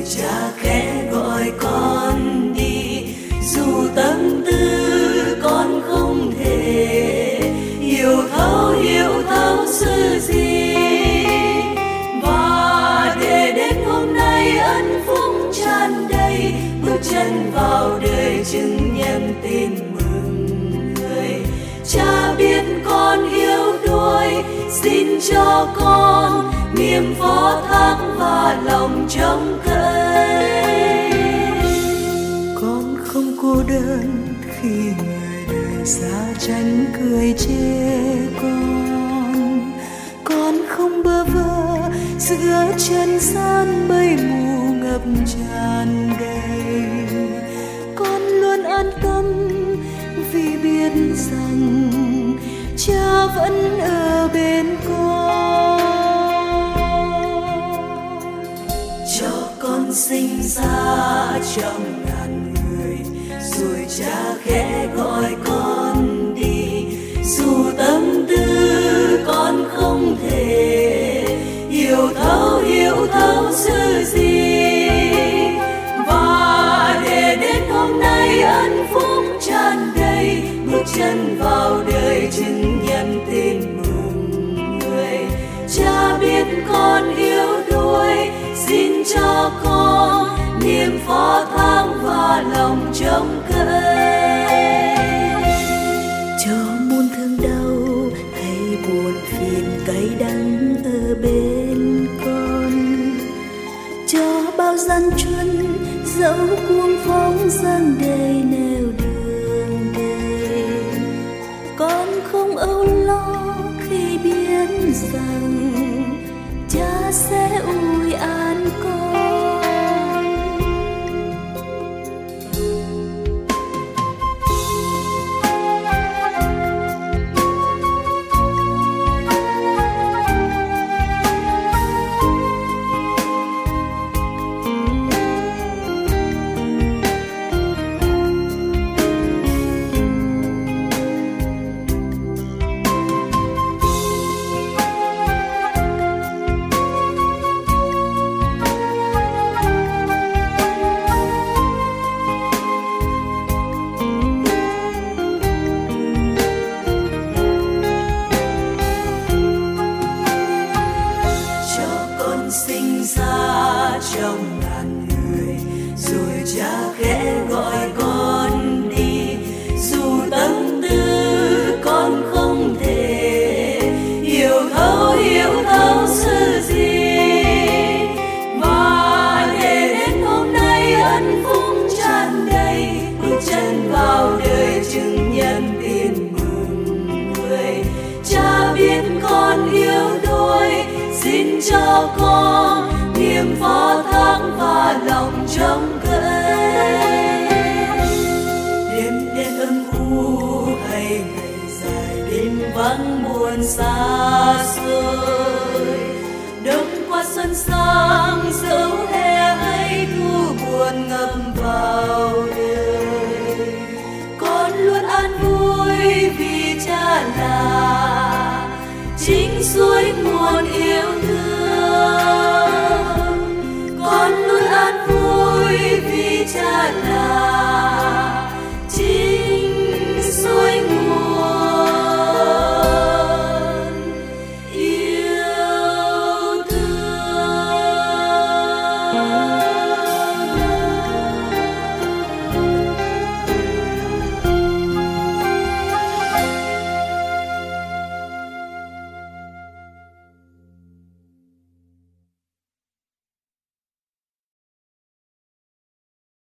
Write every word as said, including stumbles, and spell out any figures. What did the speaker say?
Cha khẽ gọi con đi, dù tâm tư con không thể hiểu thấu hiểu thấu sự gì. Và để đến hôm nay ân phúc tràn đầy, bước chân vào đời chứng nhân tin mừng người. Cha biết con yếu đuối, xin cho con niềm phó thác và lòng trông cậy. Con không cô đơn khi người đời xa tranh cười chê con. Con không bơ vơ giữa chân gian mây mù ngập tràn đầy. Con luôn an tâm vì biết rằng Cha vẫn ở bên con. Cho con sinh ra trong ngàn người, rồi Cha khẽ gọi con đi, dù tâm tư con không thể hiểu thấu hiểu thấu sự gì. Và để đến hôm nay ân phúc tràn đầy, bước chân vào đời chứng nhân tin mừng người. Cha biết con yếu đuối, xin cho con niềm phó thác và lòng trông cậy. Cho muôn thương đau hay buồn phiền cay đắng ở bên con, cho bao gian truân dẫu cuồng phong giăng đầy nẻo đường đời. Con không âu lo khi biết rằng Cha sẽ ủi an con. Sinh ra trong ngàn người, rồi Cha khẽ gọi con đi, dù tâm tư con không thể hiểu thấu hiểu thấu sự gì. Và để đến hôm nay ân phúc tràn đầy, bước chân vào đời chứng nhân tin mừng người. Cha biết con yếu đuối, xin cho con niềm phó thác và lòng trông cậy. Đêm đen âm u hay ngày dài đêm vắng buồn xa xôi, đông qua xuân sang dẫu hè hay thu buồn ngập vào đời. Con luôn an vui vì Cha là chính suối nguồn yêu thương. Con luôn an vui vì Cha là chính suối nguồn yêu thương.